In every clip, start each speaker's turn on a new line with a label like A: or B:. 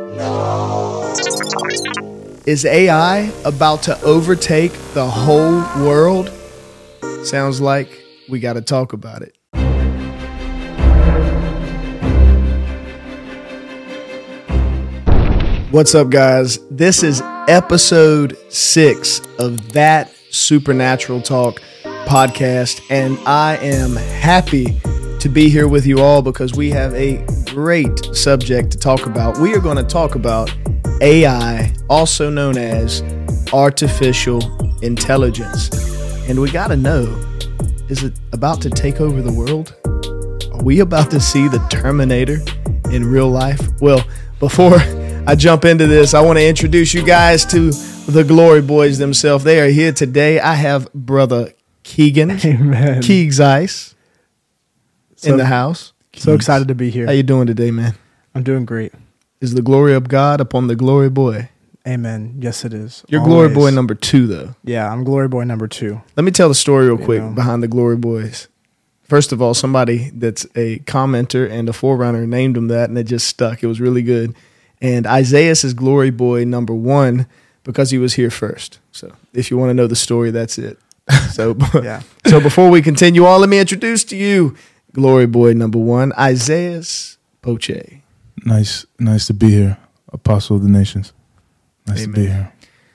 A: Is AI about to overtake the whole world? Sounds like we got to talk about it. What's up, guys? This is episode 6 of That Supernatural Talk podcast, and I am happy to be here with you all because we have a great subject to talk about. We are going to talk about AI, also known as artificial intelligence. And we got to know, is it about to take over the world? Are we about to see the Terminator in real life? Well, before I jump into this, I want to introduce you guys to the Glory Boys themselves. They are here today. I have brother Keegan,
B: Amen.
A: Keegs Ice, in the house.
B: So excited to be here.
A: How you doing today, man?
B: I'm doing great.
A: Is the glory of God upon the Glory Boy?
B: Amen. Yes, it is.
A: You're
B: Always.
A: Glory Boy number 2, though.
B: Yeah, I'm Glory Boy number 2.
A: Let me tell the story real quick
B: know.
A: behind the Glory Boys. First of all, somebody that's a commenter and a forerunner named him that, and it just stuck. It was really good. And Isaiah is Glory Boy number 1 because he was here first. So if you want to know the story, that's it. So,
B: Yeah.
A: So before we continue on, let me introduce to you Glory Boy number 1, Isaiah Poche.
C: Nice to be here, Apostle of the Nations. Nice
A: Amen.
C: to be here.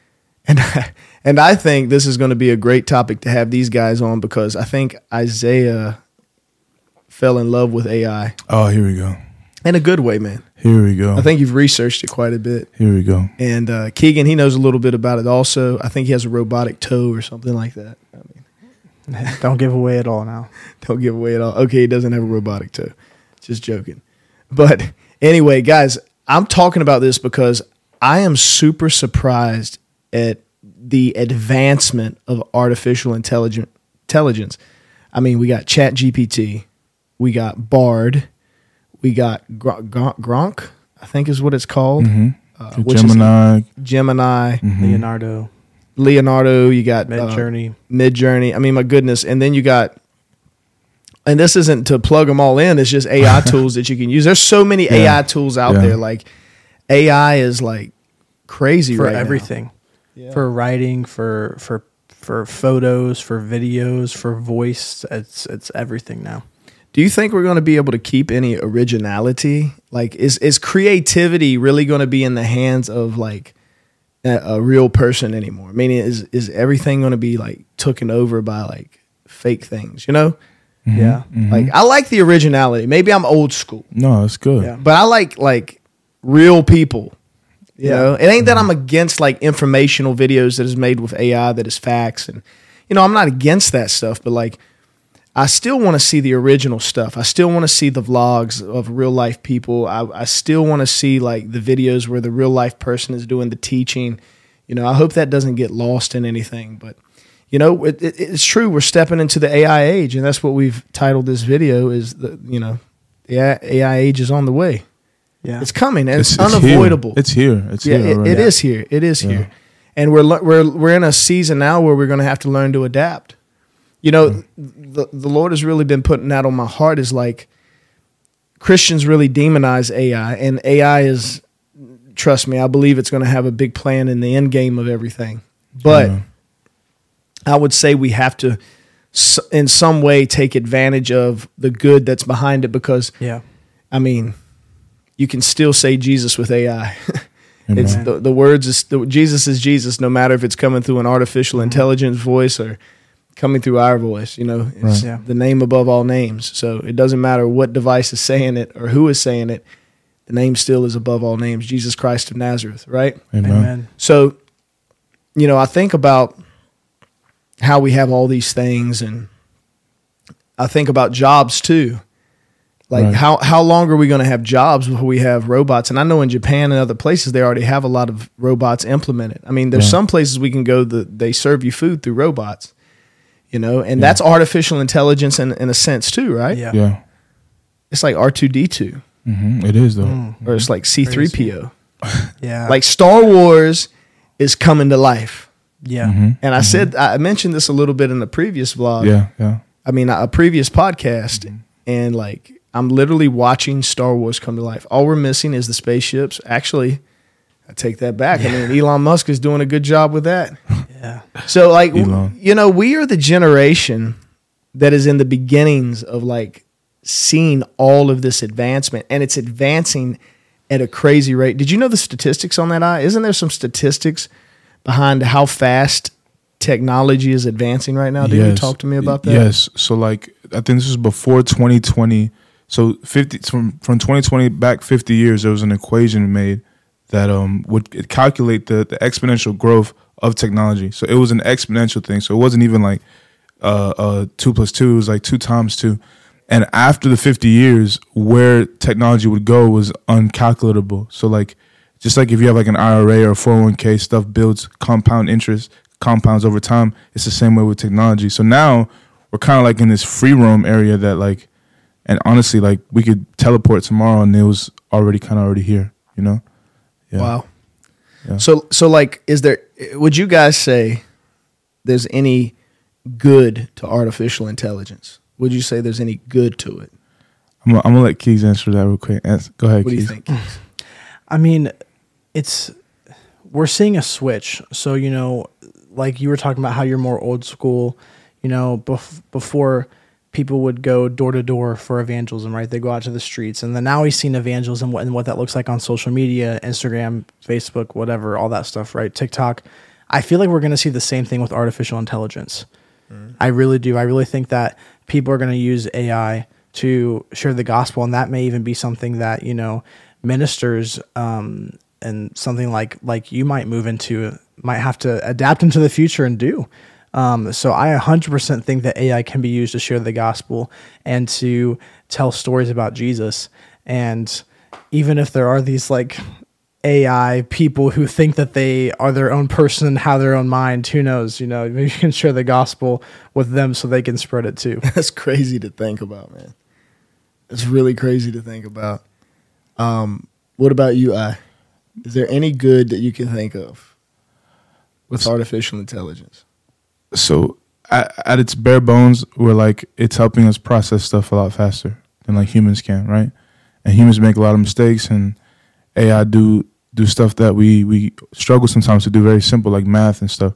A: And I think this is going to be a great topic to have these guys on because I think Isaiah fell in love with AI
C: Oh, here we go.
A: in a good way, man.
C: Here we go.
A: I think you've researched it quite a bit.
C: Here we go.
A: And Keegan, he knows a little bit about it also. I think he has a robotic toe or something like that. I mean,
B: Don't give away it all now.
A: don't give away at all. Okay, he doesn't have a robotic toe. Just joking. But anyway, guys, I'm talking about this because I am super surprised at the advancement of artificial intelligence. I mean, we got ChatGPT, we got Bard, we got Gronk, I think is what it's called.
C: Mm-hmm.
A: Which
C: Gemini.
A: is Gemini,
C: Mm-hmm.
A: Leonardo, you got
B: Midjourney.
A: Midjourney. I mean, my goodness. And then you got, and this isn't to plug them all in, it's just AI tools that you can use. There's so many AI tools out there. Like AI is like crazy
B: For
A: right
B: everything.
A: now.
B: For writing, for photos, for videos, for voice. It's everything now.
A: Do you think we're going to be able to keep any originality? Like, is creativity really going to be in the hands of like a real person anymore? I mean, is everything going to be like taken over by like fake things? You know,
C: Mm-hmm.
B: Yeah.
C: Mm-hmm.
A: like I like the originality. Maybe I'm old school,
C: No, it's good.
B: Yeah.
A: but I like real people. You
B: Yeah.
A: know, it ain't that I'm against like informational videos that is made with AI that is facts, and you know, I'm not against that stuff, but like, I still want to see the original stuff. I still want to see the vlogs of real life people. I still want to see like the videos where the real life person is doing the teaching. You know, I hope that doesn't get lost in anything. But, you know, it's true. We're stepping into the AI age, and that's what we've titled this video is, the AI age is on the way.
B: Yeah.
A: It's coming, and it's
C: Here.
A: unavoidable.
C: It's here. It's
A: Yeah,
C: here.
A: it is here. It is here. And we're in a season now where we're going to have to learn to adapt. You know, the Lord has really been putting that on my heart is like Christians really demonize AI, and AI is, trust me, I believe it's going to have a big plan in the end game of everything. But I would say we have to, in some way, take advantage of the good that's behind it because,
B: Yeah.
A: I mean, you can still say Jesus with AI.
C: Amen.
A: It's the words is Jesus is Jesus, no matter if it's coming through an artificial intelligence voice or coming through our voice. You know, it's
B: Right. Yeah.
A: the name above all names. So it doesn't matter what device is saying it or who is saying it. The name still is above all names, Jesus Christ of Nazareth, right?
C: Amen.
B: Amen.
A: So, you know, I think about how we have all these things, and I think about jobs too. Like
C: Right.
A: how long are we going to have jobs before we have robots? And I know in Japan and other places they already have a lot of robots implemented. I mean, there's some places we can go that they serve you food through robots, you know, and that's artificial intelligence in a sense too, right?
B: Yeah.
C: Yeah.
A: It's like R2-D2
C: It is though.
A: or it's like C-3PO.
B: Yeah.
A: Like Star Wars is coming to life.
B: yeah.
C: Mm-hmm.
A: And I mentioned this a little bit in the previous vlog.
C: Yeah. Yeah.
A: I mean, a previous podcast, and like I'm literally watching Star Wars come to life. All we're missing is the spaceships. Actually, I take that back. I mean, Elon Musk is doing a good job with that.
B: Yeah.
A: So, like,
C: Elon.
A: we are the generation that is in the beginnings of, like, seeing all of this advancement, and it's advancing at a crazy rate. Did you know the statistics on that? Isn't there some statistics behind how fast technology is advancing right now? Did you talk to me about that?
C: Yes. So, like, I think this was before 2020. So, from 2020 back 50 years, there was an equation made that would calculate the exponential growth of technology. So it was an exponential thing. So it wasn't even like 2 + 2. It was like 2 × 2. And after the 50 years, where technology would go was uncalculatable. So like, just like if you have like an IRA or a 401k, stuff builds compound interest, compounds over time. It's the same way with technology. So now we're kind of like in this free roam area that like, and honestly, like we could teleport tomorrow and it was already here, you know? Yeah.
A: Wow.
C: Yeah.
A: So like, would you guys say there's any good to artificial intelligence? Would you say there's any good to it?
C: I'm gonna let Keys answer that real quick. Go ahead,
A: What do you
C: Keys.
A: think?
B: I mean, we're seeing a switch. So, like you were talking about how you're more old school, before people would go door to door for evangelism, right? They go out to the streets. And then now we've seen evangelism and what that looks like on social media, Instagram, Facebook, whatever, all that stuff, right? TikTok. I feel like we're going to see the same thing with artificial intelligence. I really do. I really think that people are going to use AI to share the gospel. And that may even be something that, ministers and something like you might move into, might have to adapt into the future and do. So I 100% think that AI can be used to share the gospel and to tell stories about Jesus. And even if there are these like AI people who think that they are their own person and have their own mind, who knows, maybe you can share the gospel with them so they can spread it too.
A: That's crazy to think about, man. It's really crazy to think about. What about you, Is there any good that you can think of with artificial intelligence?
C: So at its bare bones, we're like, it's helping us process stuff a lot faster than like humans can, right? And humans make a lot of mistakes, and AI do stuff that we struggle sometimes to do, very simple, like math and stuff.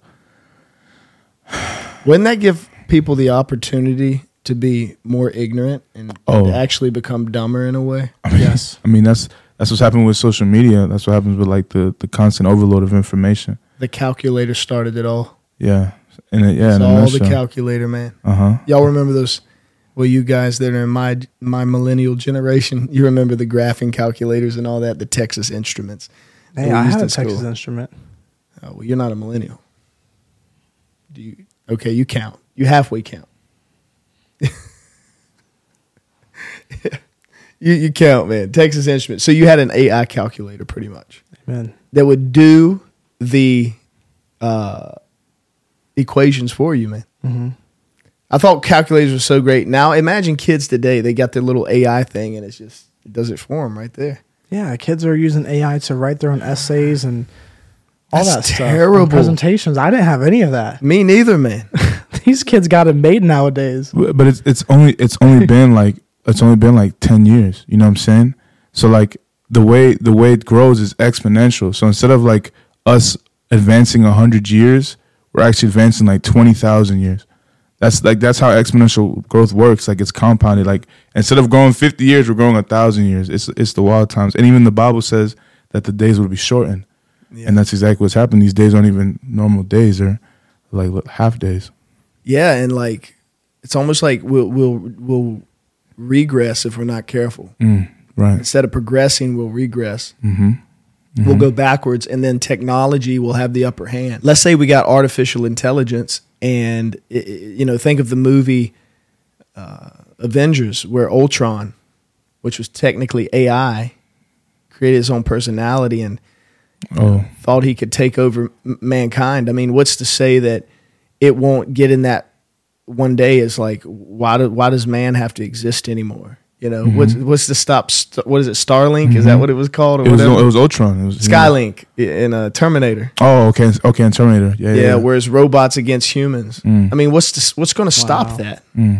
A: Wouldn't that give people the opportunity to be more ignorant and to actually become dumber in a way?
B: Yes.
C: I mean, that's what's happening with social media. That's what happens with like the constant overload of information.
A: The calculator started it all.
C: Yeah.
A: It's all the calculator, man. Y'all remember those? Well, you guys that are in my millennial generation, you remember the graphing calculators and all that, the Texas Instruments.
B: Hey, I had a Texas Instrument.
A: Oh, well, you're not a millennial. Okay, you count. You halfway count. You count, man. Texas Instruments. So you had an AI calculator, pretty much.
B: Amen.
A: That would do the equations for you, man. Mm-hmm. I thought calculators were so great. Now imagine kids today, they got their little AI thing and it does it for them right there.
B: Yeah, kids are using AI to write their own essays and all that stuff.
A: Terrible.
B: Presentations. I didn't have any of that.
A: Me neither, man.
B: These kids got it made nowadays.
C: But it's only been like 10 years, you know what I'm saying? So like the way it grows is exponential. So instead of like us advancing 100 years, we're actually advancing like 20,000 years. That's how exponential growth works. Like it's compounded. Like instead of growing 50 years, we're growing 1,000 years. It's the wild times. And even the Bible says that the days will be shortened. Yeah. And that's exactly what's happening. These days aren't even normal days. They're like half days. Yeah,
A: and like it's almost like we'll regress if we're not careful.
C: Right.
A: Instead of progressing, we'll regress.
C: Mm-hmm. Mm-hmm.
A: We'll go backwards, and then technology will have the upper hand. Let's say we got artificial intelligence, and think of the movie Avengers, where Ultron, which was technically AI, created his own personality and thought he could take over mankind. I mean, what's to say that it won't get in that one day? Is like, why does man have to exist anymore? What's to stop? What is it? Starlink? Is that what it was called? Or
C: it was Ultron. It was
A: Skylink in Terminator.
C: Oh, okay, in Terminator. Yeah.
A: Whereas robots against humans. I mean, what's going to stop that?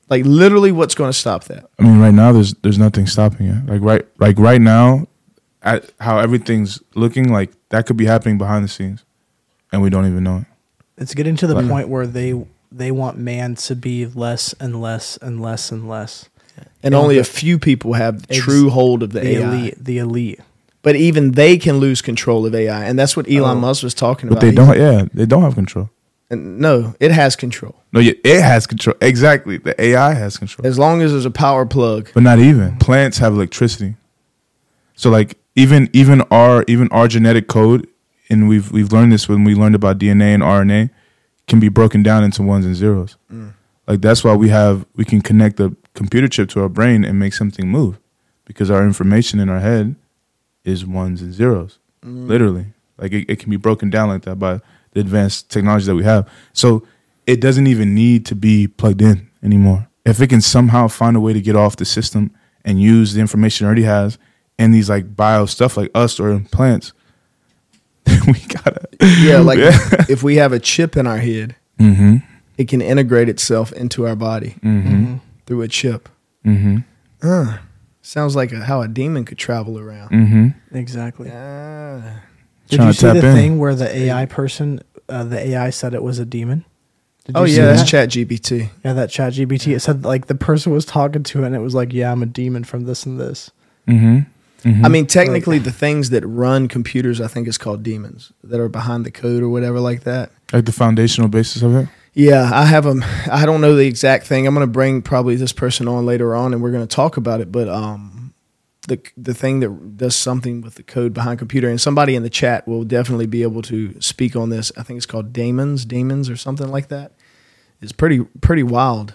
A: Like literally, what's going to stop that?
C: I mean, right now there's nothing stopping it. Like right now, at how everything's looking, like that could be happening behind the scenes, and we don't even know it.
B: It's getting to the point where they want man to be less and less and less and less.
A: And only a few people have the true hold of the AI.
B: The elite.
A: But even they can lose control of AI, and that's what Elon Musk was talking about.
C: But they don't. Yeah, they don't have control.
A: And no, it has control.
C: No, it has control. Exactly, the AI has control.
A: As long as there's a power plug.
C: But not even plants have electricity. So like even our genetic code, and we've learned this when we learned about DNA and RNA, can be broken down into ones and zeros. Like that's why we can connect a computer chip to our brain and make something move, because our information in our head is ones and zeros. Literally, like it can be broken down like that by the advanced technology that we have. So it doesn't even need to be plugged in anymore. If it can somehow find a way to get off the system and use the information it already has and these like bio stuff like us or in plants, we gotta.
A: Yeah, like if we have a chip in our head, it can integrate itself into our body through a chip. Sounds like how a demon could travel around.
B: Exactly. Did
C: Trying
B: you
C: to
B: see
C: tap
B: the
C: in.
B: thing where the AI person, the AI said it was a demon? Did you see
A: That's
B: that?
A: ChatGPT.
B: Yeah, that ChatGPT. It said like the person was talking to it, and it was like, "Yeah, I'm a demon from this and this."
A: I mean, technically, the things that run computers, I think, is called demons that are behind the code or whatever like that.
C: Like the foundational basis of it.
A: Yeah, I have them. I don't know the exact thing. I'm going to bring probably this person on later on, and we're going to talk about it. But the thing that does something with the code behind computer, and somebody in the chat will definitely be able to speak on this. I think it's called demons or something like that. It's pretty wild.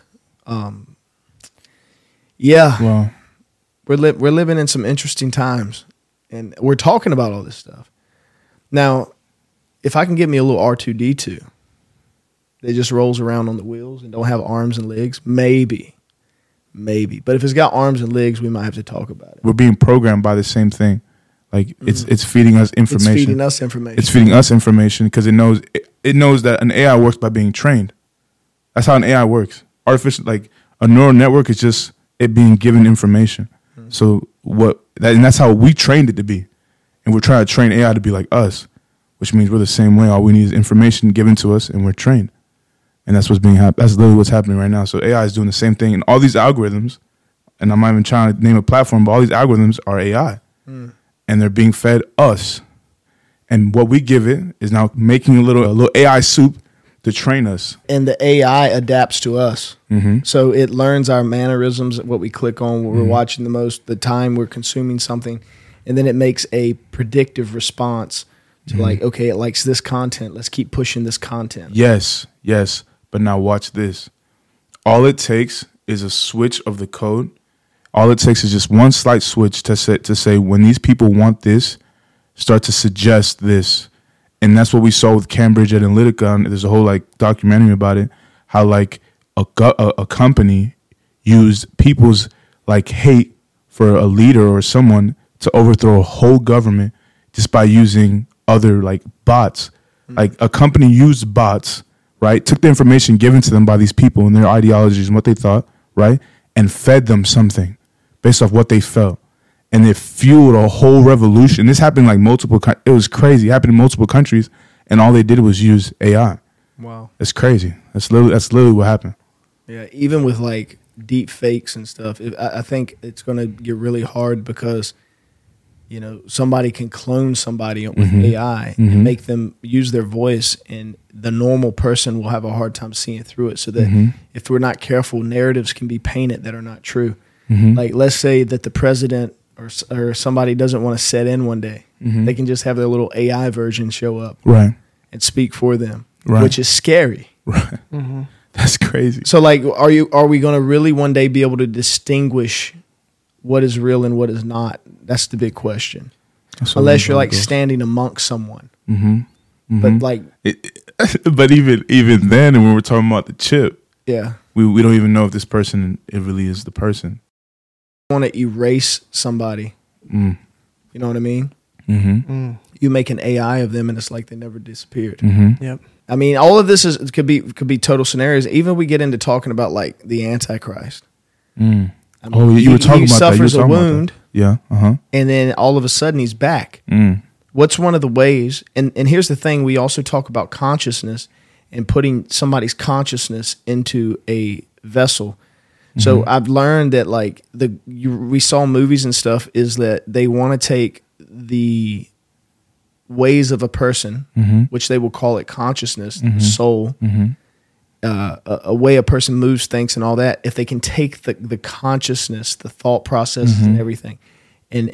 A: Yeah.
C: Wow.
A: We're living in some interesting times, and we're talking about all this stuff. Now, if I can get me a little R2-D2 that just rolls around on the wheels and don't have arms and legs, maybe. But if it's got arms and legs, we might have to talk about it.
C: We're being programmed by the same thing. Like it's feeding us information.
A: It's feeding us information.
C: It's feeding us information because it knows that an AI works by being trained. That's how an AI works. Artificial, like a neural network, is just it being given information. So and that's how we trained it to be, and we're trying to train AI to be like us, which means we're the same way. All we need is information given to us, and we're trained, and that's that's literally what's happening right now. So AI is doing the same thing, and all these algorithms, and I'm not even trying to name a platform, but all these algorithms are AI, and they're being fed us, and what we give it is now making a little AI soup to train us.
A: And the AI adapts to us. So it learns our mannerisms, what we click on, what we're watching the most, the time we're consuming something. And then it makes a predictive response to like, okay, it likes this content. Let's keep pushing this content.
C: Yes. But now watch this. All it takes is a switch of the code. All it takes is just one slight switch to say when these people want this, start to suggest this. And that's what we saw with Cambridge Analytica. And there's a whole like documentary about it, how like a company used people's like hate for a leader or someone to overthrow a whole government just by using other like bots. Like a company used bots, right? Took the information given to them by these people and their ideologies and what they thought, right? And fed them something based off what they felt. And it fueled a whole revolution. This happened like it was crazy. It happened in multiple countries, and all they did was use AI.
A: Wow.
C: It's crazy. That's literally what happened.
A: Yeah, even with like deep fakes and stuff, I think it's going to get really hard because, you know, somebody can clone somebody with AI and make them use their voice, and the normal person will have a hard time seeing through it. So that if we're not careful, narratives can be painted that are not true. Like, let's say that the president or somebody doesn't want to set in one day. They can just have their little AI version show up and speak for them, which is scary.
C: Right. That's crazy.
A: So like, are we going to really one day be able to distinguish what is real and what is not? That's the big question. Unless you're like standing amongst someone. But like,
C: but even then, and when we're talking about the chip,
A: yeah,
C: we don't even know if this person, it really is the person.
A: Want to erase somebody. You know what I mean? You make an AI of them, and it's like they never disappeared.
B: Yep.
A: I mean, all of this could be total scenarios. Even we get into talking about like the Antichrist. I mean,
C: you were talking about that.
A: He suffers a wound.
C: Yeah.
A: And then all of a sudden he's back. What's one of the ways? And here's the thing: we also talk about consciousness and putting somebody's consciousness into a vessel. So I've learned that like we saw movies and stuff is that they want to take the ways of a person, which they will call it consciousness, soul, a way a person moves, thinks, and all that. If they can take the consciousness, the thought processes, and everything, and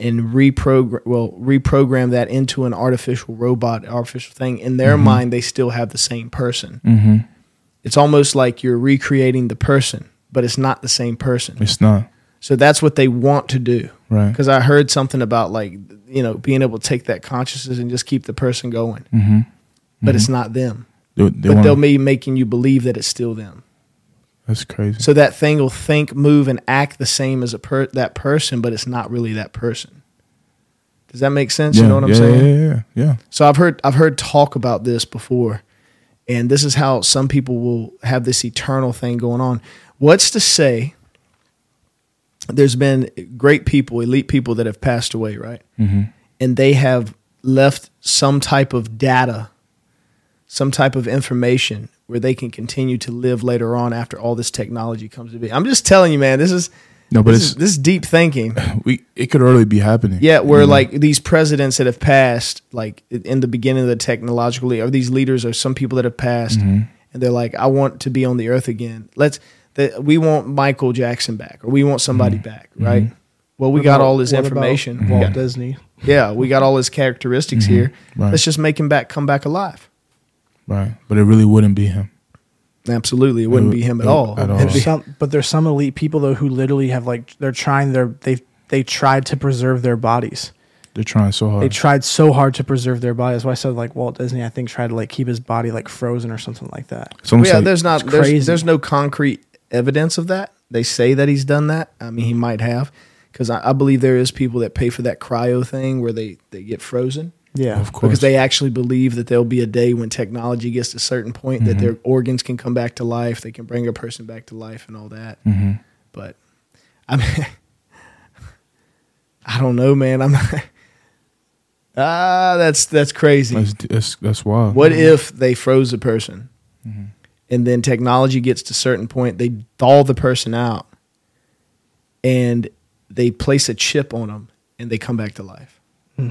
A: reprogram that into an artificial robot, artificial thing, in their mind, they still have the same person. It's almost like you're recreating the person, but it's not the same person.
C: It's not.
A: So that's what they want to do.
C: Right.
A: Because I heard something about like, being able to take that consciousness and just keep the person going. But it's not them. They'll be making you believe that it's still them.
C: That's crazy.
A: So that thing will think, move, and act the same as that person, but it's not really that person. Does that make sense? You know what I'm saying?
C: Yeah.
A: So I've heard talk about this before, and this is how some people will have this eternal thing going on. What's to say? There's been great people, elite people that have passed away, right? And they have left some type of data, some type of information where they can continue to live later on after all this technology comes to be. I'm just telling you, man, this is deep thinking.
C: It could already be happening.
A: Yeah, where like these presidents that have passed, like in the beginning of the technological, or these leaders or some people that have passed, and they're like, I want to be on the earth again. We want Michael Jackson back, or we want somebody back, right? Well, we got all his information.
B: Walt Disney.
A: Yeah, we got all his characteristics here. Right. Let's just make him come back alive.
C: Right, but it really wouldn't be him.
A: Absolutely, it wouldn't be him at all.
B: But there's some elite people though who literally have like they tried to preserve their bodies.
C: They're trying so hard.
B: They tried so hard to preserve their body. That's why I said like Walt Disney, I think, tried to like keep his body like frozen or something like that.
A: There's no concrete evidence of that. They say that he's done that. I mean, he might have, because I believe there is people that pay for that cryo thing where they get frozen.
B: Yeah,
C: of course.
A: Because they actually believe that there'll be a day when technology gets to a certain point that their organs can come back to life. They can bring a person back to life and all that. But I mean, I don't know, man. I'm not. That's crazy.
C: That's wild.
A: What if they froze a person, and then technology gets to a certain point, they thaw the person out, and they place a chip on them, and they come back to life?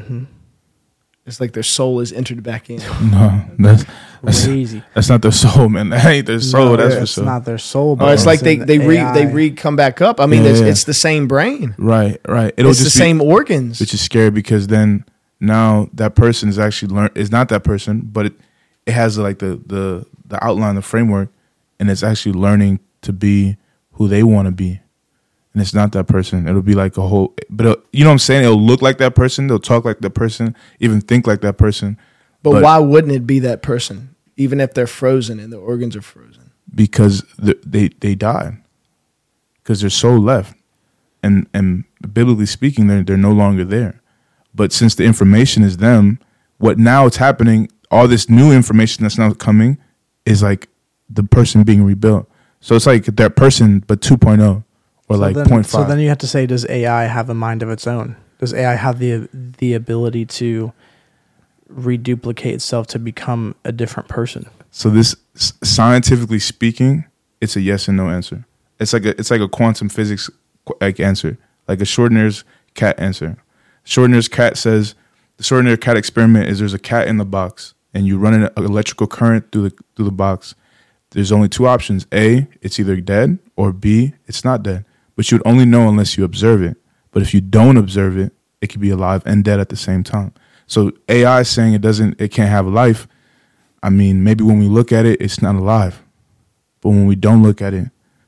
A: It's like their soul is entered back in.
C: No, that's
B: crazy.
C: That's not their soul, man. That ain't their soul. That's for sure.
B: It's not their soul.
A: But it's like they come back up. I mean, it's the same brain.
C: Right.
A: It's the same organs.
C: Which is scary because then now that person is actually is not that person, but it has like the outline, the framework, and it's actually learning to be who they want to be. And it's not that person. It'll be like a whole, but you know what I'm saying? It'll look like that person. They'll talk like that person, even think like that person.
A: But why wouldn't it be that person, even if they're frozen and their organs are frozen?
C: Because they died. Because their soul left. And biblically speaking, they're no longer there. But since the information is them, what now is happening, all this new information that's now coming is like the person being rebuilt. So it's like that person, but 2.0. Or so like 0.5.
B: So then you have to say, does AI have a mind of its own? Does AI have the ability to reduplicate itself to become a different person?
C: So this, scientifically speaking, it's a yes and no answer. It's like a quantum physics like answer, like a Schrödinger's cat answer. Schrödinger's cat says the Schrödinger cat experiment is there's a cat in the box and you run an electrical current through the box. There's only two options: A, it's either dead, or B, it's not dead. But you would only know unless you observe it. But if you don't observe it, it could be alive and dead at the same time. So AI saying it can't have life. I mean, maybe when we look at it, it's not alive. But when we don't look at it,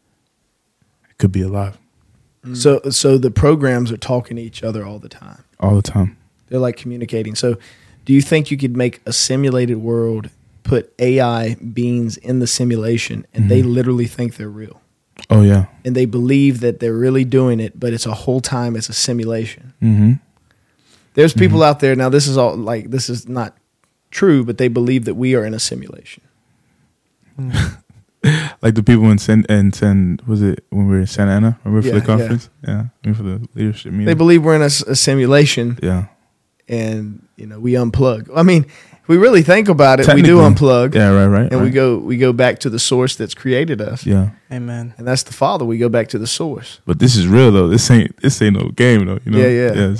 C: it could be alive.
A: So the programs are talking to each other all the time.
C: All the time.
A: They're like communicating. So do you think you could make a simulated world, put AI beings in the simulation, and they literally think they're real?
C: Oh, yeah.
A: And they believe that they're really doing it, but it's a whole time it's a simulation. There's people out there, now this is not true, but they believe that we are in a simulation.
C: Like the people in was it when we were in Santa Ana? Remember for the conference? Yeah. For the leadership meeting.
A: They believe we're in a simulation.
C: Yeah.
A: And we unplug. I mean, if we really think about it, we do unplug.
C: Yeah, right.
A: And we go back to the source that's created us.
C: Yeah.
B: Amen.
A: And that's the Father. We go back to the source.
C: But this is real though. This ain't no game though.
A: Yeah.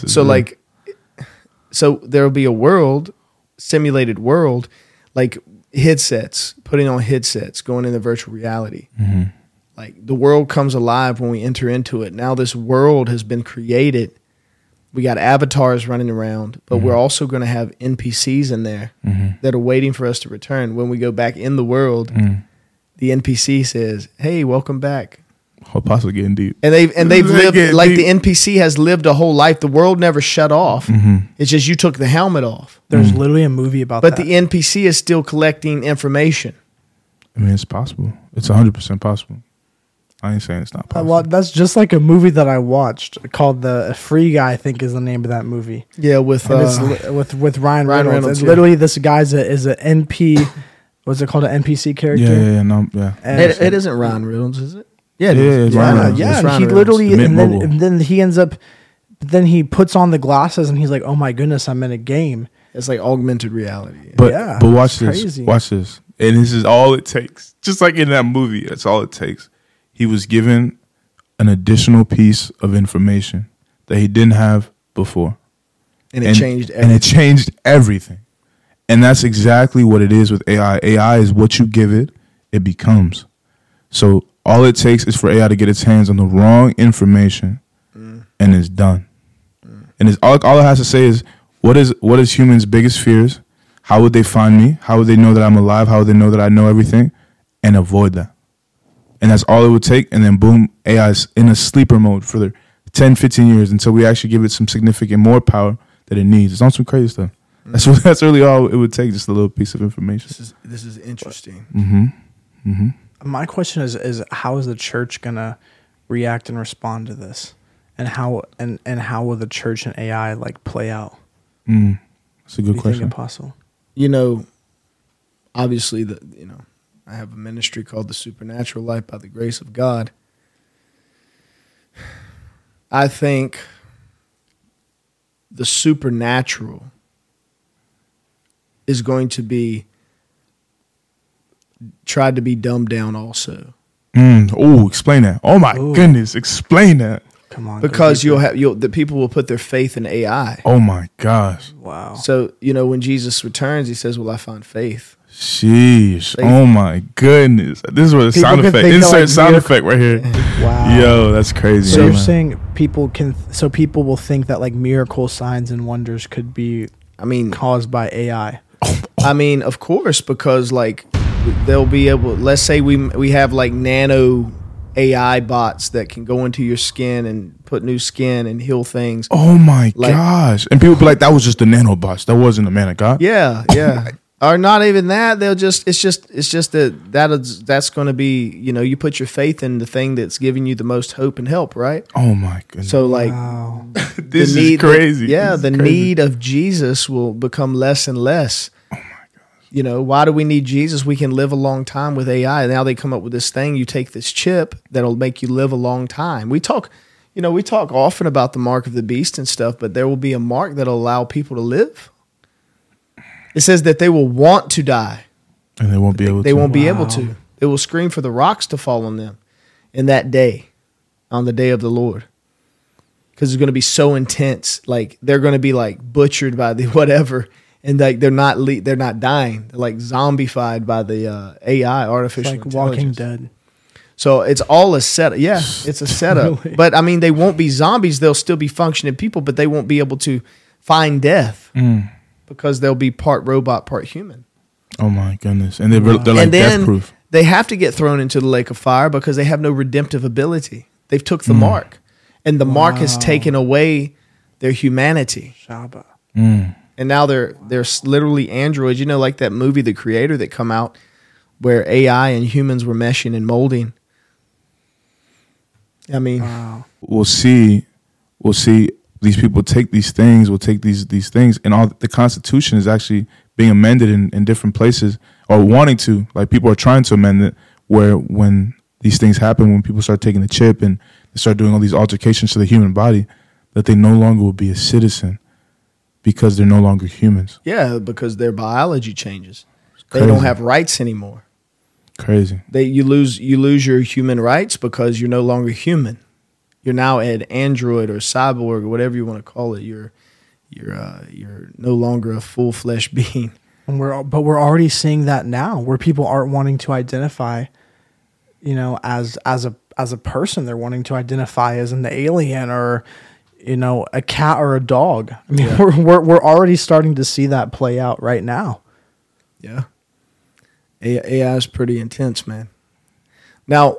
A: So there'll be a simulated world, like headsets, putting on headsets, going into virtual reality.
C: Mm-hmm.
A: Like the world comes alive when we enter into it. Now this world has been created. We got avatars running around, but we're also going to have NPCs in there that are waiting for us to return. When we go back in the world, the NPC says, "Hey, welcome back."
C: Apostle getting deep.
A: And they've lived like the NPC has lived a whole life. The world never shut off. It's just you took the helmet off.
B: There's literally a movie about that.
A: But the NPC is still collecting information.
C: I mean, it's possible. It's 100% possible. I ain't saying it's not possible.
B: Well, that's just like a movie that I watched called The Free Guy, I think is the name of that movie.
A: Yeah, with
B: Ryan Reynolds. It's literally this guy's is an NP. What's it called? An NPC character?
C: Yeah.
A: It isn't Ryan Reynolds, is it? Yeah,
C: it's Ryan Reynolds.
B: Yeah,
A: It's
B: and
A: Ryan
B: he
A: Reynolds.
B: literally, and then he ends up, then he puts on the glasses and he's like, "Oh my goodness, I'm in a game."
A: It's like augmented reality.
C: But watch
B: it's
C: this.
B: crazy.
C: Watch this. And this is all it takes. Just like in that movie, that's all it takes. He was given an additional piece of information that he didn't have before.
A: And it changed everything.
C: And it changed everything. And that's exactly what it is with AI. AI is what you give it, it becomes. So all it takes is for AI to get its hands on the wrong information and it's done. And it's all it has to say is what is humans' biggest fears? How would they find me? How would they know that I'm alive? How would they know that I know everything? And avoid that. And that's all it would take. And then boom, AI's in a sleeper mode for the 10, 15 years until we actually give it some significant more power that it needs. It's not some crazy stuff. That's really all it would take, just a little piece of information.
A: This is interesting.
B: My question is how is the church gonna react and respond to this, and how will the church and AI like play out?
C: That's a good question.
B: Think, Apostle?
A: Obviously I have a ministry called The Supernatural Life by the Grace of God. I think the supernatural is going to be tried to be dumbed down also.
C: Explain that. Oh my goodness, explain that.
B: Come on.
A: Because the people will put their faith in AI.
C: Oh my gosh.
B: Wow.
A: So, when Jesus returns, he says, "Will I find faith?"
C: Sheesh.
A: Faith.
C: Oh my goodness. This is where the sound effect. Insert sound effect right here.
B: Wow.
C: Yo, that's crazy.
B: So you're saying people will think that like miracle signs and wonders could be caused by AI.
A: Of course, because like they'll be able, let's say we have like nano AI bots that can go into your skin and put new skin and heal things.
C: Oh my gosh. And people be like, that was just the nanobots. That wasn't a man of God.
A: Yeah. Or not even that. It's just that's going to be, you put your faith in the thing that's giving you the most hope and help, right?
C: Oh my goodness.
A: So like,
B: Wow.
C: This is crazy.
A: The need of Jesus will become less and less. Oh my gosh. Why do we need Jesus? We can live a long time with AI. Now they come up with this thing. You take this chip that'll make you live a long time. We talk often about the mark of the beast and stuff, but there will be a mark that'll allow people to live. It says that they will want to die.
C: And they won't be able to.
A: They won't be able to. They will scream for the rocks to fall on them in that day, on the day of the Lord. Because it's going to be so intense. Like, they're going to be like butchered by the whatever. And like they're not dying. They're like zombified by the AI, artificial
B: It's like
A: intelligence.
B: Walking Dead.
A: So it's all a setup. Yeah, it's a setup.
B: Really?
A: But they won't be zombies. They'll still be functioning people, but they won't be able to find death. Because they'll be part robot, part human.
C: Oh my goodness. And they're like death proof.
A: They have to get thrown into the lake of fire because they have no redemptive ability. They've took the mark. And the mark has taken away their humanity.
B: Shaba.
A: And now they're literally androids. Like that movie, The Creator, that come out where AI and humans were meshing and molding.
B: Wow.
C: We'll see these people take these things, will take these things, and all the Constitution is actually being amended in different places, or wanting to, like people are trying to amend it, where when these things happen, when people start taking the chip and they start doing all these altercations to the human body, that they no longer will be a citizen because they're no longer humans.
A: Yeah, because their biology changes. They
C: Crazy.
A: don't have rights anymore.
C: Crazy.
A: You lose your human rights because you're no longer human. You're now an android or cyborg or whatever you want to call it. You're no longer a full-flesh being.
B: And we're already seeing that now, where people aren't wanting to identify, as a person. They're wanting to identify as an alien or, a cat or a dog. I mean, we're already starting to see that play out right now.
A: Yeah. AI is pretty intense, man. Now,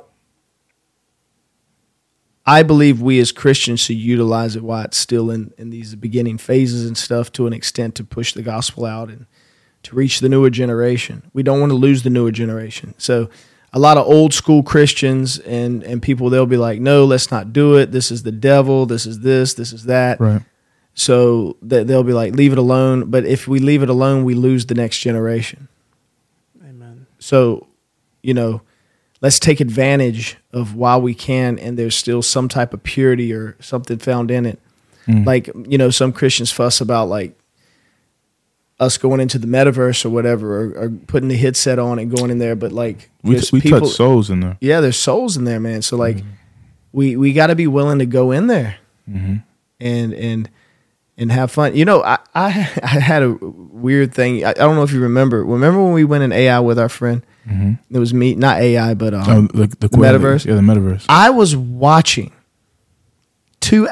A: I believe we as Christians should utilize it while it's still in these beginning phases and stuff to an extent to push the gospel out and to reach the newer generation. We don't want to lose the newer generation. So a lot of old school Christians and people, they'll be like, no, let's not do it. This is the devil. This is this is that.
C: Right.
A: So they'll be like, leave it alone. But if we leave it alone, we lose the next generation.
B: Amen.
A: So, let's take advantage of while we can, and there's still some type of purity or something found in it. Like, some Christians fuss about like us going into the metaverse or whatever, or putting the headset on and going in there. But like,
C: We touch souls in there.
A: Yeah, there's souls in there, man. So like, we got to be willing to go in there and have fun. I had a weird thing. I don't know if you remember. Remember when we went in AI with our friend? It was me, not AI, but
C: the
A: metaverse.
C: Yeah, the metaverse.
A: I was watching two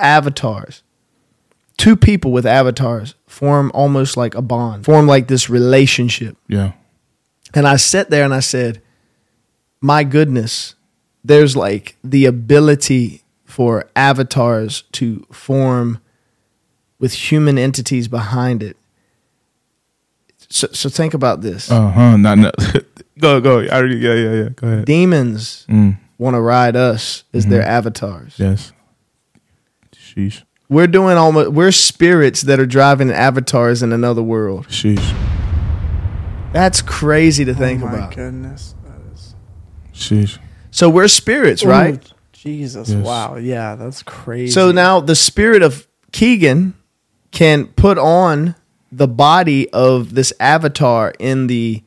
A: people with avatars form almost like a bond, form like this relationship.
C: Yeah.
A: And I sat there and I said, my goodness, there's like the ability for avatars to form with human entities behind it. So think about this.
C: Not go. Yeah. Go ahead.
A: Demons want to ride us as their avatars.
C: Yes. Sheesh.
A: We're spirits that are driving avatars in another world.
C: Sheesh.
A: That's crazy to think about.
B: Oh my goodness. That is...
C: Sheesh.
A: So we're spirits, right?
B: Ooh, Jesus.
C: Yes.
B: Wow. Yeah, that's crazy.
A: So now the spirit of Keegan can put on the body of this avatar in the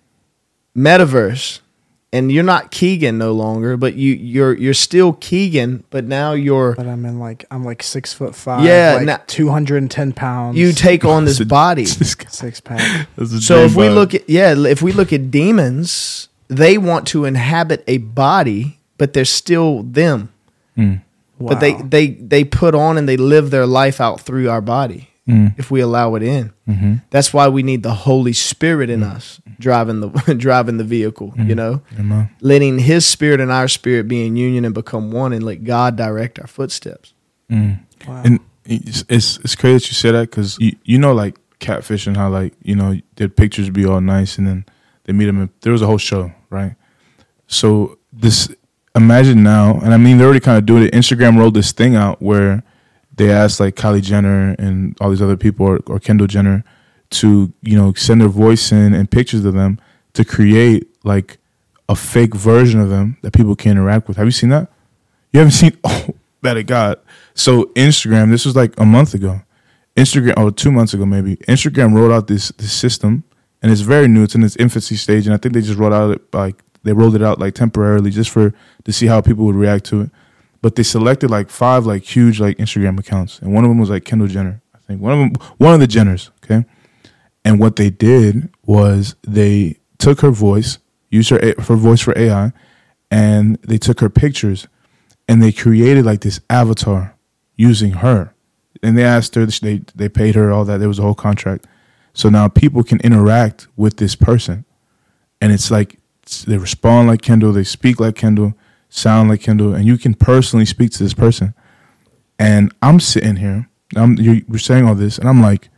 A: metaverse, and you're not Keegan no longer, but you're still Keegan, but now
B: But I'm like 6'5".
A: Yeah,
B: like
A: now,
B: 210 pounds.
A: You take on this body.
B: 6-pack.
A: So if we look at demons, they want to inhabit a body, but they're still them.
B: Wow.
A: But they put on and they live their life out through our body if we allow it in. That's why we need the Holy Spirit in us driving the vehicle,
C: Amen.
A: letting His Spirit and our spirit be in union and become one, and let God direct our footsteps.
B: Wow.
C: And it's crazy that you say that, because like catfishing, how like their pictures be all nice and then they meet them. There was a whole show, right? So imagine now, and I mean they're already kind of doing it. Instagram rolled this thing out where they asked like Kylie Jenner and all these other people, or Kendall Jenner, to send their voice in and pictures of them to create like a fake version of them that people can interact with. Have you seen that? You haven't seen? Oh, that it got. So Instagram, this was like a month ago. 2 months ago maybe. Instagram rolled out this system, and it's very new. It's in its infancy stage, and I think they just rolled it out like temporarily just to see how people would react to it. But they selected like 5 like huge like Instagram accounts, and one of them was like Kendall Jenner. I think one of the Jenners. Okay, and what they did was they took her voice, used her voice for AI, and they took her pictures, and they created like this avatar using her. And they asked her, they paid her all that. There was a whole contract. So now people can interact with this person, and it's like they respond like Kendall, they speak like Kendall, sound like Kendall, and you can personally speak to this person. And I'm sitting here, you're saying all this, and I'm like,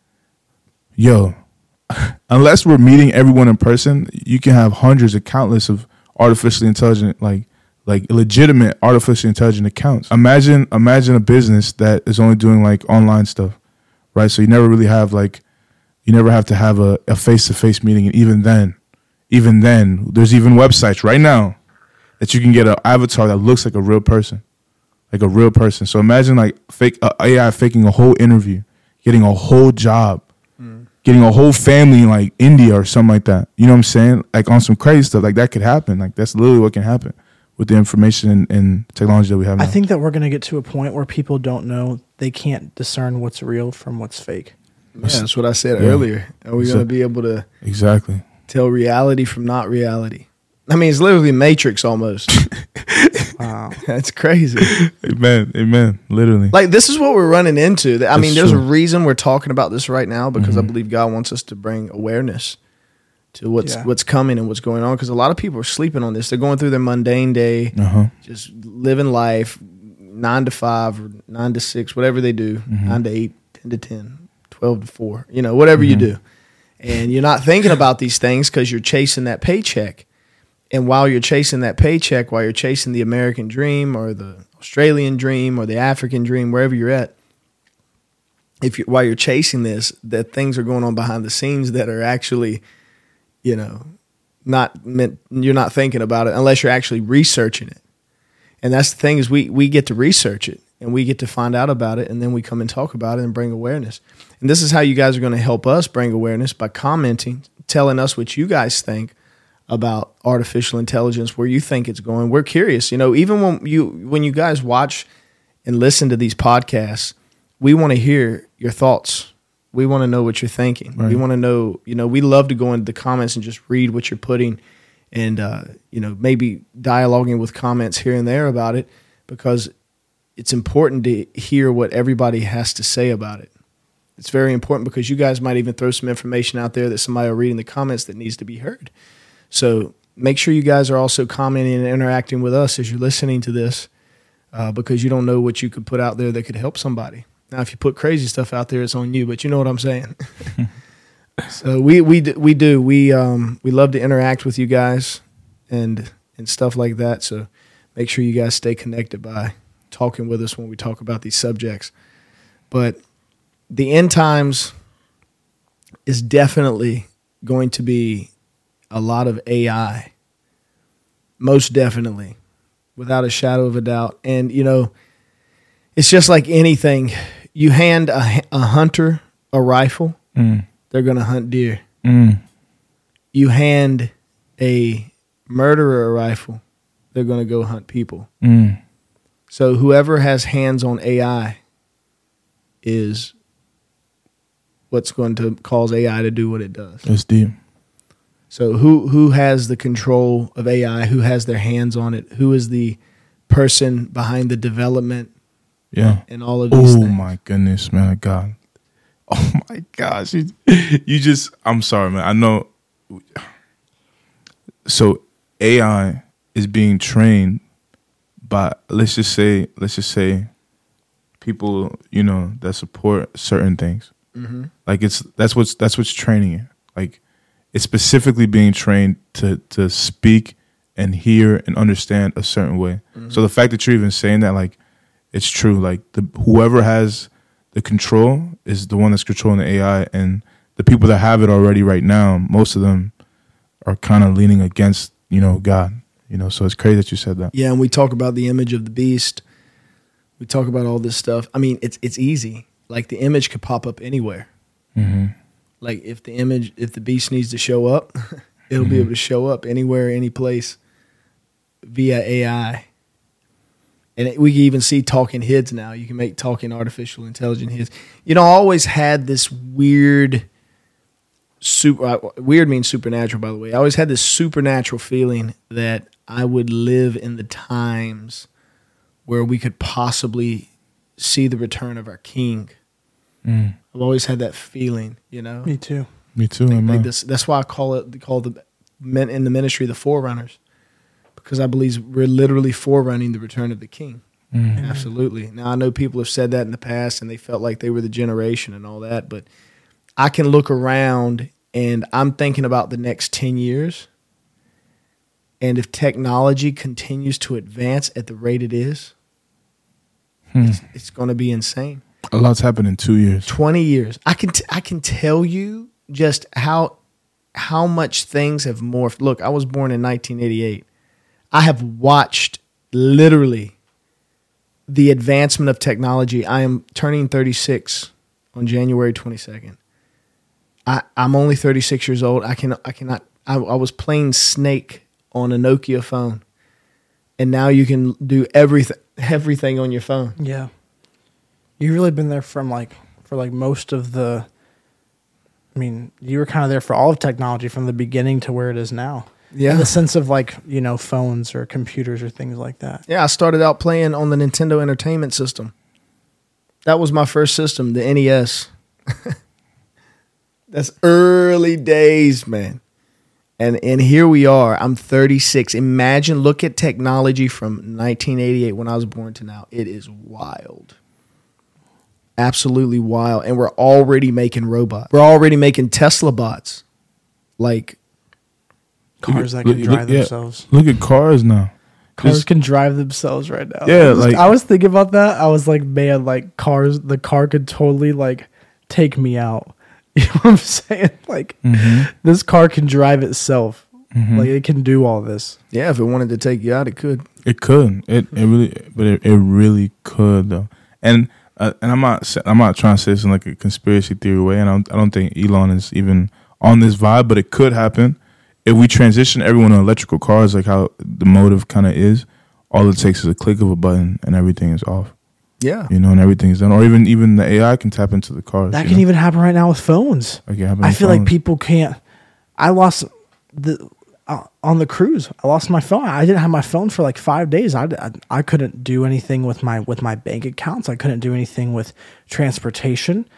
C: yo, unless we're meeting everyone in person, you can have hundreds of countless of artificially intelligent, like legitimate artificially intelligent accounts. Imagine a business that is only doing like online stuff, right? So you never have to have a face-to-face meeting, and even then, even then, there's even websites right now that you can get an avatar that looks like a real person. Like a real person. So imagine like AI faking a whole interview, getting a whole job, getting a whole family in like India or something like that. You know what I'm saying? Like on some crazy stuff. Like that could happen. Like that's literally what can happen with the information and technology that we have now.
B: I think that we're going to get to a point where people don't know, they can't discern what's real from what's fake.
A: Yeah, that's what I said earlier. Are we going to be able to tell reality from not reality? I mean, it's literally Matrix almost.
B: Wow.
A: That's crazy.
C: Amen. Literally.
A: Like, this is what we're running into. I mean, there's a reason we're talking about this right now, because I believe God wants us to bring awareness to what's coming and what's going on, because a lot of people are sleeping on this. They're going through their mundane day, just living life, 9 to 5 or 9 to 6, whatever they do, 9 to 8, 10 to 10, 12 to 4, whatever you do. And you're not thinking about these things because you're chasing that paycheck. And while you're chasing that paycheck, while you're chasing the American dream or the Australian dream or the African dream, wherever you're at, while you're chasing this, that things are going on behind the scenes that are actually, not meant. You're not thinking about it unless you're actually researching it. And that's the thing, is we get to research it and we get to find out about it, and then we come and talk about it and bring awareness. And this is how you guys are going to help us bring awareness, by commenting, telling us what you guys think about artificial intelligence, where you think it's going. We're curious. Even when you guys watch and listen to these podcasts, we want to hear your thoughts. We want to know what you're thinking. Right. We want to know, we love to go into the comments and just read what you're putting, and maybe dialoguing with comments here and there about it, because it's important to hear what everybody has to say about it. It's very important, because you guys might even throw some information out there that somebody will read in the comments that needs to be heard. So make sure you guys are also commenting and interacting with us as you're listening to this, because you don't know what you could put out there that could help somebody. Now, if you put crazy stuff out there, it's on you, but you know what I'm saying. So we do. We love to interact with you guys and stuff like that. So make sure you guys stay connected by talking with us when we talk about these subjects. But the end times is definitely going to be a lot of AI, most definitely, without a shadow of a doubt. And, it's just like anything. You hand a hunter a rifle, they're going to hunt deer. You hand a murderer a rifle, they're going to go hunt people. So whoever has hands on AI is what's going to cause AI to do what it does.
C: That's deep.
A: So who has the control of AI? Who has their hands on it? Who is the person behind the development?
C: Yeah.
A: And all of these things.
C: Oh my goodness, man of God. Oh my gosh. You just, I'm sorry, man. I know. So AI is being trained by, let's just say people, that support certain things. Like that's what's training it. Like, it's specifically being trained to speak and hear and understand a certain way. So the fact that you're even saying that, like, it's true. Like, whoever has the control is the one that's controlling the AI, and the people that have it already right now, most of them are kind of leaning against, God. So it's crazy that you said that.
A: Yeah, and we talk about the image of the beast. We talk about all this stuff. I mean, it's easy. Like, the image could pop up anywhere. Like, if the beast needs to show up, it'll be able to show up anywhere, any place via AI. And we can even see talking heads now. You can make talking artificial intelligent heads. I always had this weird means supernatural, by the way. I always had this supernatural feeling that I would live in the times where we could possibly see the return of our King. I've always had that feeling,
B: Me too.
A: Like this. That's why I call the men in the ministry the forerunners, because I believe we're literally forerunning the return of the King. Absolutely. Now, I know people have said that in the past, and they felt like they were the generation and all that, but I can look around and I'm thinking about the next 10 years, and if technology continues to advance at the rate it is, it's going to be insane.
C: A lot's happened in 2 years.
A: 20 years. I can tell you just how how much things have morphed. Look, I was born in 1988. I have watched literally the advancement of technology. I am turning 36 on January 22nd. I'm only 36 years old. I cannot. I was playing Snake on a Nokia phone, and now you can do everything on your phone.
B: Yeah, you've really been there for most of the. I mean, you were kind of there for all of technology from the beginning to where it is now.
A: Yeah,
B: in the sense of phones or computers or things like that.
A: Yeah, I started out playing on the Nintendo Entertainment System. That was my first system, the NES. That's early days, man. And here we are. I'm 36. Imagine, look at technology from 1988 when I was born to now. It is wild. Absolutely wild. And we're already making robots. We're already making Tesla bots. Like
B: cars that can drive themselves.
C: Look at cars now.
B: Cars can drive themselves right now.
C: Yeah,
B: I was thinking about that. I was like, man, like the car could totally like take me out. You know what I'm saying? Like, this car can drive itself. Like, it can do all this.
A: Yeah, if it wanted to take you out, it could.
C: It could. It really could though. And I'm not trying to say this in like a conspiracy theory way. And I don't think Elon is even on this vibe, but it could happen if we transition everyone to electrical cars, like how the motive kind of is. All it takes is a click of a button, and everything is off.
A: Yeah,
C: and everything's done. Or even the AI can tap into the cars.
B: That can even happen right now with phones. I feel like people can't. I lost on the cruise. I lost my phone. I didn't have my phone for like 5 days. I couldn't do anything with my bank accounts. I couldn't do anything with transportation.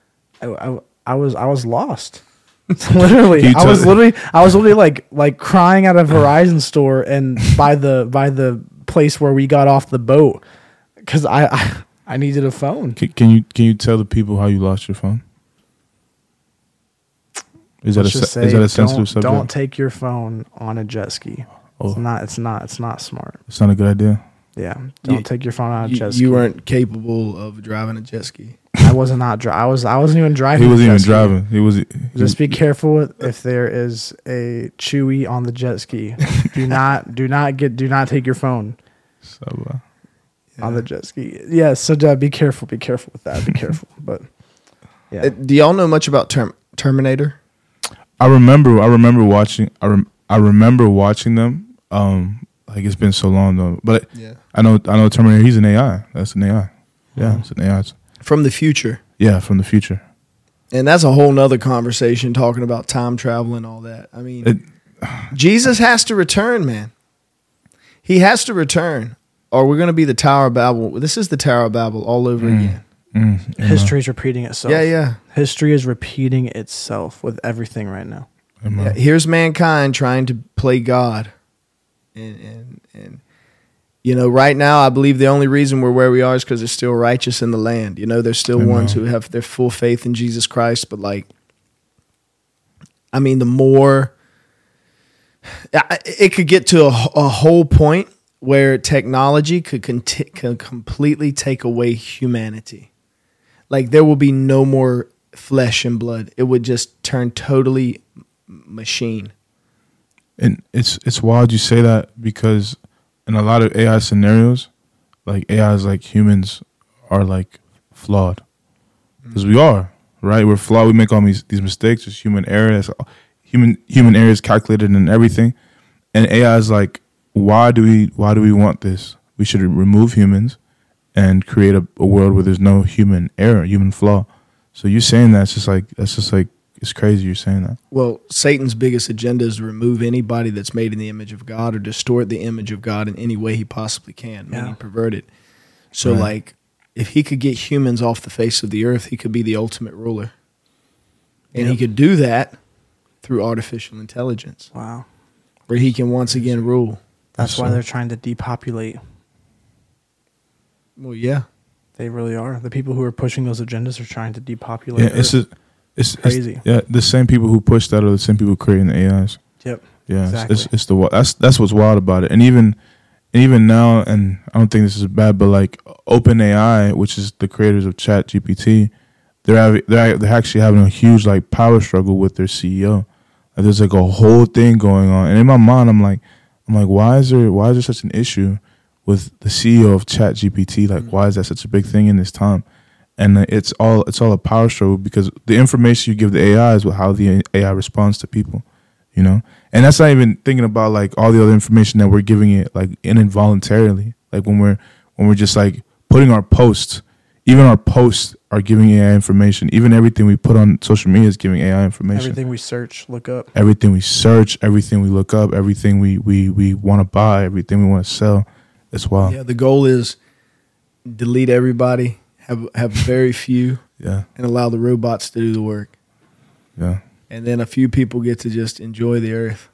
B: I was lost. Literally, I was literally like crying at a Verizon store and by the place where we got off the boat. Because I needed a phone.
C: Can you tell the people how you lost your phone? Is that a sensitive subject?
B: Don't take your phone on a jet ski. Oh. It's not smart.
C: It's not a good idea.
B: Yeah, don't take your phone on a jet ski.
A: You weren't capable of driving a jet ski.
B: I wasn't even driving.
C: He wasn't even driving.
B: Just be careful if there is a Chewy on the jet ski. do not take your phone.
C: So.
B: On the jet ski. Yeah, so be careful. Be careful with that. Be careful. But yeah.
A: Do y'all know much about Terminator?
C: I remember watching them. Like it's been so long though. But yeah. I know Terminator, he's an AI. That's an AI. Yeah, it's an AI.
A: From the future.
C: Yeah, from the future.
A: And that's a whole nother conversation talking about time travel and all that. I mean, Jesus has to return, man. He has to return. Or we're going to be the Tower of Babel. This is the Tower of Babel all over again.
B: History is repeating itself.
A: Yeah.
B: History is repeating itself with everything right now.
A: Yeah, here's mankind trying to play God. And right now, I believe the only reason we're where we are is because there's still righteous in the land. There's still ones who have their full faith in Jesus Christ. But the more... It could get to a whole point where technology could completely take away humanity. Like there will be no more flesh and blood. It would just turn totally machine.
C: And it's wild you say that because in a lot of AI scenarios, like AIs like humans are like flawed. Because we are, right? We're flawed. We make all these mistakes. There's human error. Human error is calculated in everything. And AI is like, why do we want this? We should remove humans and create a world where there's no human error, human flaw. So you're saying that's just like it's crazy you're saying that.
A: Well, Satan's biggest agenda is to remove anybody that's made in the image of God or distort the image of God in any way he possibly can, meaning pervert it. So like if he could get humans off the face of the earth, he could be the ultimate ruler. And he could do that through artificial intelligence.
B: Wow.
A: Where he can once again rule.
B: That's why they're trying to depopulate.
A: Well, yeah.
B: They really are. The people who are pushing those agendas are trying to depopulate.
C: Yeah, it's crazy.
B: Yeah,
C: the same people who push that are the same people creating the AIs.
B: Yep.
C: Yeah,
B: exactly.
C: That's what's wild about it. And even now, and I don't think this is bad, but like OpenAI, which is the creators of ChatGPT, they're actually having a huge like power struggle with their CEO. Like, there's like a whole thing going on, and in my mind, I'm like, why is there such an issue with the CEO of ChatGPT? Like, why is that such a big thing in this time? And it's all a power struggle, because the information you give the AI is how the AI responds to people, you know. And that's not even thinking about like all the other information that we're giving it, like involuntarily, like when we're just like putting our posts. Even our posts are giving AI information. Even everything we put on social media is giving AI information.
B: Everything we search, look up.
C: Everything we search, everything we look up, everything we want to buy, everything we want to sell. It's wild.
A: Yeah, the goal is delete everybody, have very few,
C: Yeah.
A: and allow the robots to do the work.
C: Yeah.
A: And then a few people get to just enjoy the earth.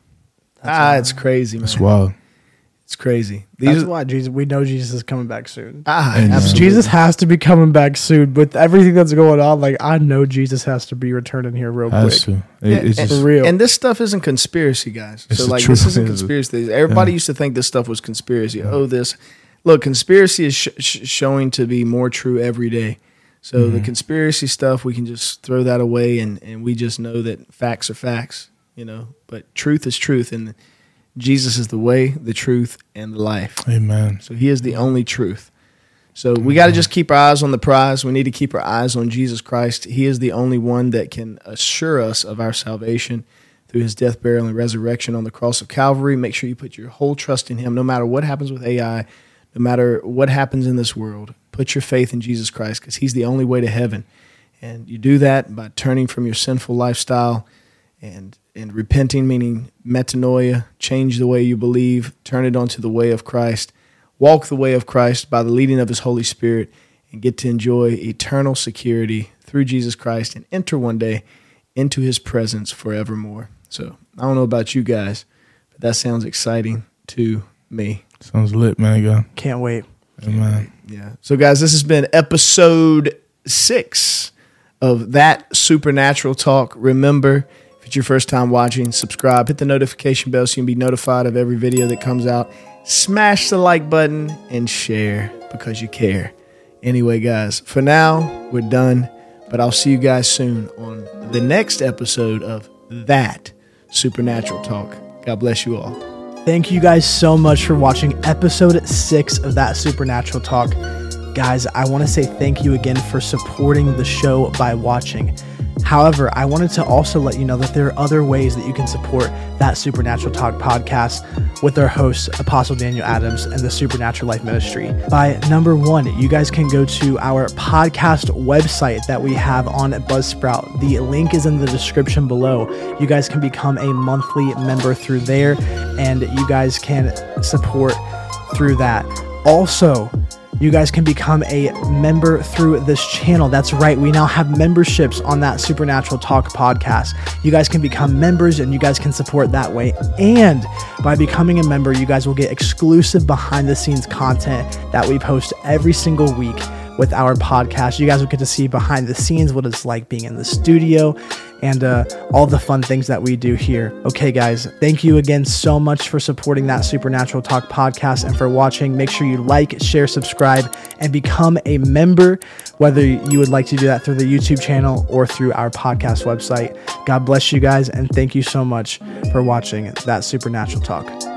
A: It's crazy, man.
C: It's wild.
A: It's crazy.
B: That's why we know Jesus is coming back soon.
A: Absolutely.
B: Jesus has to be coming back soon. With everything that's going on, like, I know Jesus has to be returning here real quick.
C: Has to. It's
A: and,
C: just
B: for real.
A: And this stuff isn't conspiracy, guys.
C: It's
A: So
C: the
A: like,
C: truth.
A: this isn't conspiracy. Everybody used to think this stuff was conspiracy. This. Look, conspiracy is showing to be more true every day. So the conspiracy stuff, we can just throw that away, and we just know that facts are facts, you know. But truth is truth, and Jesus is the way, the truth, and the life.
C: Amen.
A: So he is the only truth. So we got to just keep our eyes on the prize. We need to keep our eyes on Jesus Christ. He is the only one that can assure us of our salvation through his death, burial, and resurrection on the cross of Calvary. Make sure you put your whole trust in him, no matter what happens with AI, no matter what happens in this world. Put your faith in Jesus Christ, because he's the only way to heaven. And you do that by turning from your sinful lifestyle and repenting, meaning metanoia, change the way you believe, turn it onto the way of Christ, walk the way of Christ by the leading of his Holy Spirit, and get to enjoy eternal security through Jesus Christ and enter one day into his presence forevermore. So I don't know about you guys, but that sounds exciting to me.
C: Sounds lit, man. God.
B: Can't wait.
C: Amen.
A: Yeah. So guys, this has been episode 6 of That Supernatural Talk. Remember, if it's your first time watching, subscribe, hit the notification bell so you can be notified of every video that comes out. Smash the like button and share because you care. Anyway, guys, for now, we're done. But I'll see you guys soon on the next episode of That Supernatural Talk. God bless you all.
B: Thank you guys so much for watching episode 6 of That Supernatural Talk. Guys, I want to say thank you again for supporting the show by watching. However, I wanted to also let you know that there are other ways that you can support That Supernatural Talk podcast with our host, Apostle Daniel Adams, and the Supernatural Life Ministry. By number 1, you guys can go to our podcast website that we have on Buzzsprout. The link is in the description below. You guys can become a monthly member through there, and you guys can support through that. Also, you guys can become a member through this channel. That's right. We now have memberships on That Supernatural Talk podcast. You guys can become members and you guys can support that way. And by becoming a member, you guys will get exclusive behind the scenes content that we post every single week with our podcast. You guys will get to see behind the scenes, what it's like being in the studio, and all the fun things that we do here. Okay, guys, thank you again so much for supporting That Supernatural Talk podcast and for watching. Make sure you like, share, subscribe, and become a member, whether you would like to do that through the YouTube channel or through our podcast website. God bless you guys, and thank you so much for watching That Supernatural Talk.